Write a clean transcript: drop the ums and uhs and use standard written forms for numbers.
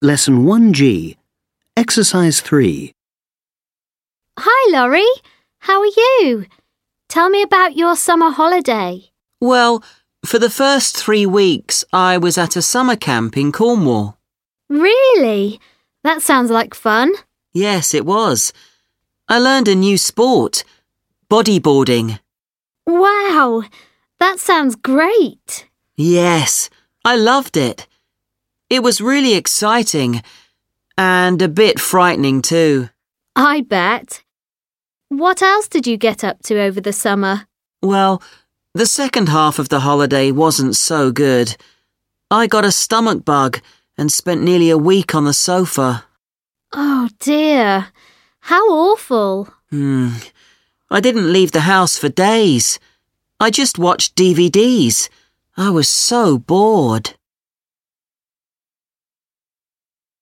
Lesson 1G, Exercise 3. Hi, Laurie. How are you? Tell me about your summer holiday. Well, for the first 3 weeks, I was at a summer camp in Cornwall. Really? That sounds like fun. Yes, it was. I learned a new sport, bodyboarding. Wow, that sounds great. Yes, I loved it. It was really exciting and a bit frightening too. I bet. What else did you get up to over the summer? Well, the second half of the holiday wasn't so good. I got a stomach bug and spent nearly a week on the sofa. Oh dear, how awful. I didn't leave the house for days. I just watched DVDs. I was so bored.